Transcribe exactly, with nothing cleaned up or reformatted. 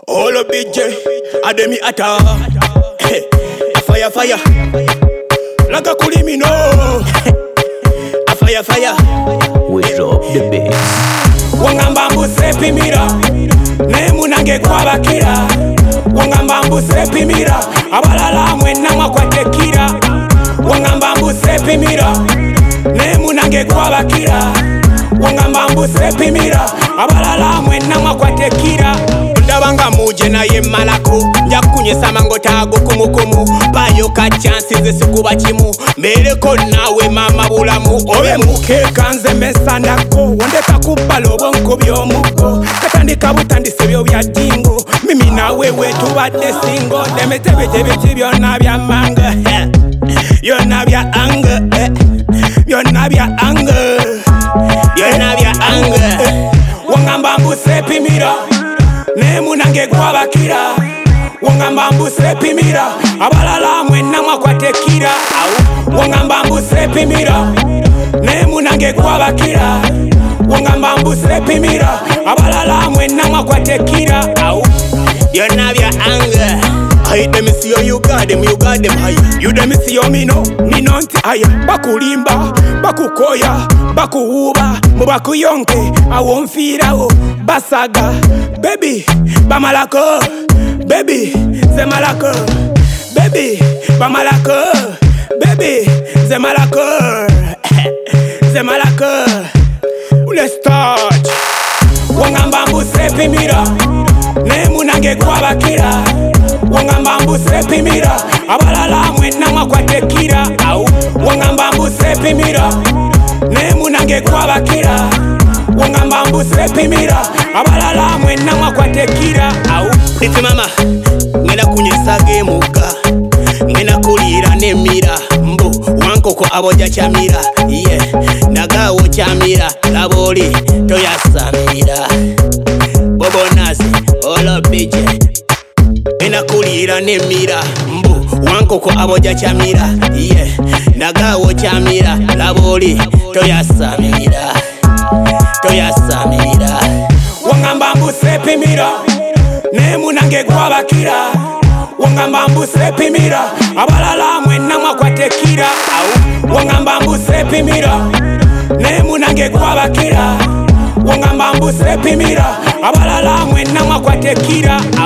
All of B J, Ademi Ata, a fire fire, Laga Kulimino, a fire fire. We drop the bass. Wangambambu sepi mira, nemu nange kwa bakira. Wangambambu sepi mira, abalala mwena mwa tekira. Wangambambu sepi mira, nemu nange kwa bakira. Wangambambu sepi mira, abalala mwena mwa tekira. Ndabanga muje na ye malako njakunye samango tago kumukumu bayo ka chances esikuba chimu meleko nawe mama bulamu obe mukeka nze mesandako wondeka kubalo bonko byomuko katandika butandise byo bya dingo mimi nawe wetu badde singo demetebe tebe byonna bya manga byonna bya anga byonna bya anga byonna bya anga wangamba mbusepi mira nemu nange kwa bakira wangamba mbusepi mira abalala mwena mwa tekira wangamba mbusepi mira nemu nange kwa bakira wangamba mbusepi mira abalala mwena mwa tekira byonna bya anga I dem see you got them, you got them high. You dem see you me no, me nonti high. Bakulimba, bakukoya, bakuuba, mubakuyonke, I won't feel out. Basaga, baby, bamalako, baby, zemalako, baby, bamalako, baby, zemalako, zemalako. Let's touch. Wangamba mbusepi mira, nemu nange kwa bakira. Wangamba mbusepi mira, abalala mwena mwa tekira. Wangamba mbusepi mira, nemu nange kwa bakira. Wangamba mbusepi mira, abalala mwena mwa tekira. Iti mama, ngena kunyesage muka, ngena kulira nemira. Mbu, wankoko aboja chamira, yeah, nagawo chamira. Laboli, toyasamira. Bobo nazi, olo B J. Ngena kulira nemira. Mbu, wankoko aboja chamira, yeah, nagawo chamira. Laboli, toyasamira. Toyasamira. Wangamba mbusepi mira, nemu nange kwa bakira. Wangamba mbusepi mira, abalala mwena mwa tekira. Wangamba mbusepi mira, nemu nange kwa bakira. Wangamba mbusepi mira, abalala mwena mwa tekira.